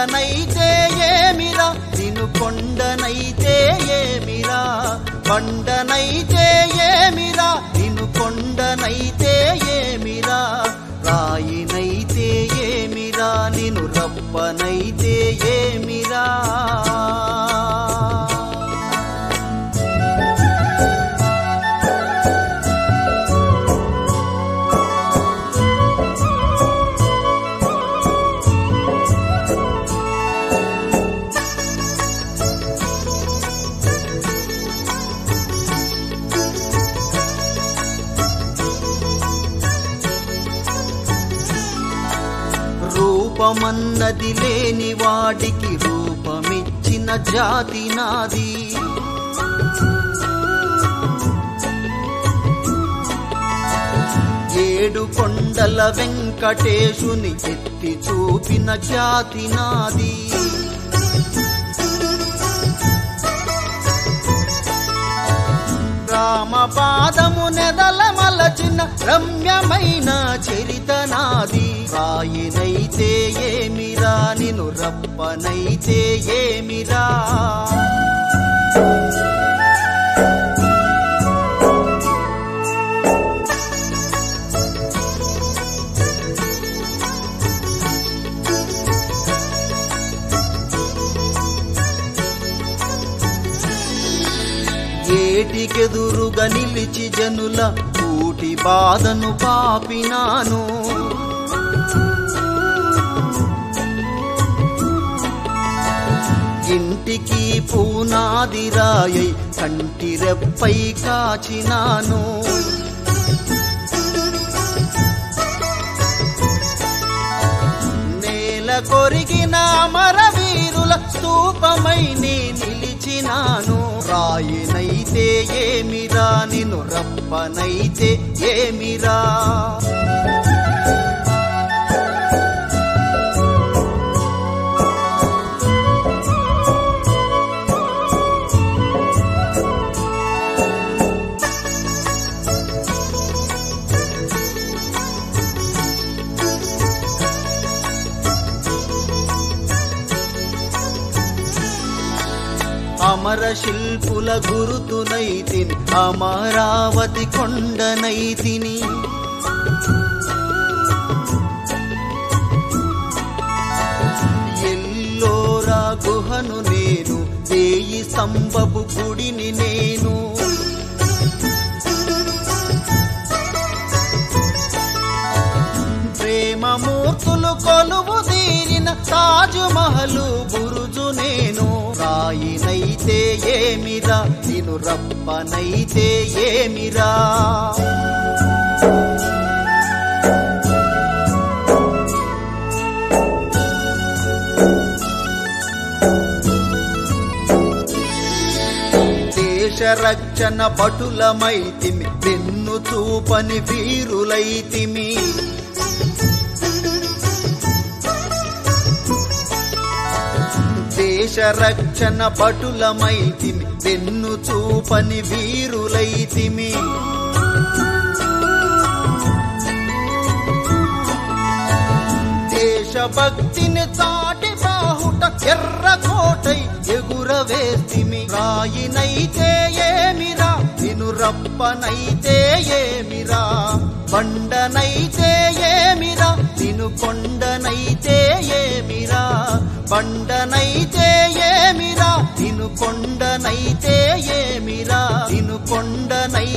బండనైతే ఏమిరా నిన్ను కొండనైతే ఏమిరా బండనైతే ఏమిరా నిన్ను కొండనైతే ఏమిరా రాయినైతే ఏమిరా నిన్ను రప్పనైతే ఏమిరా రూపమన్నది లేని వాడికి రూపమిచ్చిన జాతి నాది ఏడు కొండల వెంకటేశుని ఎత్తి చూపిన ఖ్యాతి నాది రామ పాదము నెదల మలచిన రమ్యమైన చరిత నాది రాయినైతే ఏమిరా నిన్ను రప్పనైతే ఏమిరా ఏటికెదురుగా నిలిచి జనుల కూటి బాధను పాపినాను ఇంటికి పూనాది రాయై కంటి రెప్పై కాచినాను నేల కొరిగిన అమరవీరుల స్తూపమై నీ నిలిచినాను రాయినైతే ఏమిరా నిన్ను రప్పనైతే ఏమిరా అమర శిల్పుల గురుతునైతిని అమరావతి కొండనైతిని ఎల్లోరా గుహను నేను వేయి స్తంభపు గుడిని నేను ప్రేమమూర్తులు కొలువు తీరిన తాజ్మహలు బురుజు నేను రాయినైతే ఏమిరా నిన్ను రప్పనైతే ఏమిరా దేశ రక్షణ భటులమైతిమి వెన్ను చూపని వీరులైతిమి దేశ రక్షణ భటులమైతిమి వెన్ను చూపని వీరులైతిమి దేశభక్తిని చాటి బాహుట ఎర్రకోటై ఎగురవేస్తిమి రాయినైతే ఏమిరా నిన్ను రప్పనైతే ఏమిరా బండనైతే ఏమిరా నిన్ను కొండనైతే ఏమిరా బండనైతే ఏమిరా నిన్ను కొండనైతే ఏమిరా నిన్ను కొండనైతే